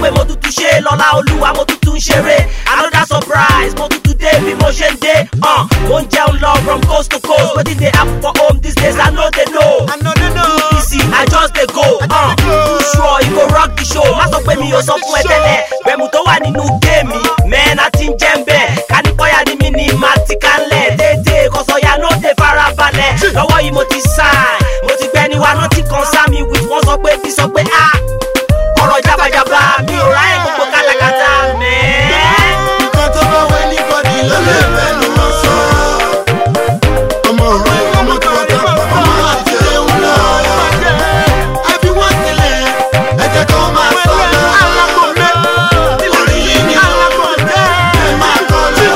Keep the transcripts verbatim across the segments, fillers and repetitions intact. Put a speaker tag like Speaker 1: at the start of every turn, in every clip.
Speaker 1: pé mo tuntun ṣe lọ́lá olúwa mo tuntun ṣeré another surprise mo tuntun dé bí mo ṣe ń dé mo ń jẹun lọ from coast to coast wetin dey happen for home these days I no dey know too busy I just dey go uh, too sure e go rock the show má sọ pé mi ò sọ fún ẹ tẹ́lẹ̀ bẹ̀mù tó wà nínú géèmì mẹ́ẹ̀nà tí ń jẹ́ ń bẹ̀ kánípọ̀yà ni mi ni màá ti kálẹ̀ déédéé kọ̀sọ̀yà ló dé farabalẹ̀ lọ́wọ́ yìí mo ti sign mo ti gbẹ́ ni wa náà ti kàn sá mi with wọ́n sọ pé bí sọ pé ah ọ̀rọ̀ jábàjábà mi ò ráyè gbogbo kátàkátà mẹ́ẹ̀.
Speaker 2: nǹkan tó bá wẹ́ níbọ̀dì ló lè fẹ́ ni wọ́n sọ ọmọ òun ọmọ tó wọ́n tó ọmọ àti ẹ̀hún lọ ẹbí wọ́n sílẹ̀ ẹ̀jẹ̀ kan máa sọ lọ orí yìí ni ẹ máa kọ́ lọ.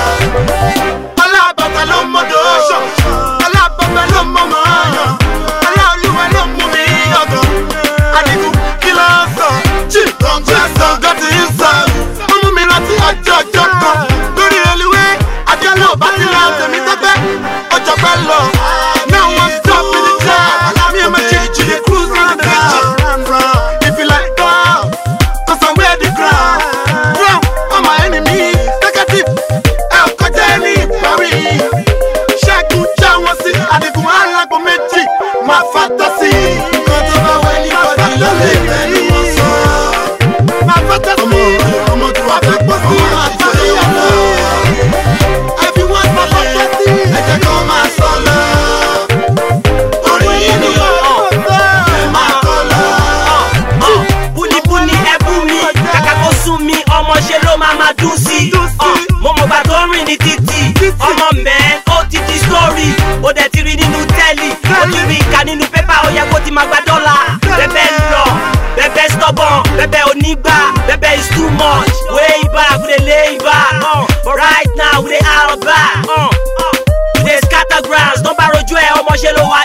Speaker 2: alábàtà ló mọ̀dọ̀ ọ̀ṣọ́ alábàbà ló mọ̀ mọ́ ọ̀yàn aláolúwa ló mú mi ọ̀gàn adigun kí ló ń sọ jí lọ́ngbẹ́sàn gọ́tì ń sọ ọmọ mi rántí ọjọ́ ọjọ́ kan lórí reluwé àjọlò bá ti ra tèmi tẹ́gbẹ́ ọjọ́ pẹ́ lọ now one stop in the jam me and my chichi dey cruise in the ground if you like go cause I wear the crown crown on my enemy negative ẹ ò kọjá ẹni ìparí ṣẹ́gun já wọn sí adigun alágbó méjì máa fàtọ́ sí nǹkan tó bá wẹ́ ní bọ́dí ló lè fẹ́ ni wọ́n sọ máa fàtọ́ sí ọmọ ọmọ tó wà fẹ́ pọ̀ sí àti ìyàwó ẹbí wọn máa fàtọ́ sí ẹ̀jẹ̀ kan máa sọ lọ orí yìí ni ẹ máa kọ́ lọ.
Speaker 1: búnibúni ẹbú mi kàkà kó sún mi ọmọ ṣe ló máa máa dún sí mo mọ̀ gbà tó rìn ní títì ọmọ mẹ́ẹ̀ ó ti di story ó dẹ̀ ti rí nínú tẹ́lì ó ti rí ìka nínú pépà ó yẹ kó ti máa gba dọ́là bẹ́bẹ́ lọ bẹ́bẹ́ stubborn bẹ́bẹ́ onígbà bẹ́bẹ́ is too much way back we dey lay back uh, but right now we dey out back uh, uh, we dey scatter grounds tó bá rojú ẹ ọmọ ṣe ló wà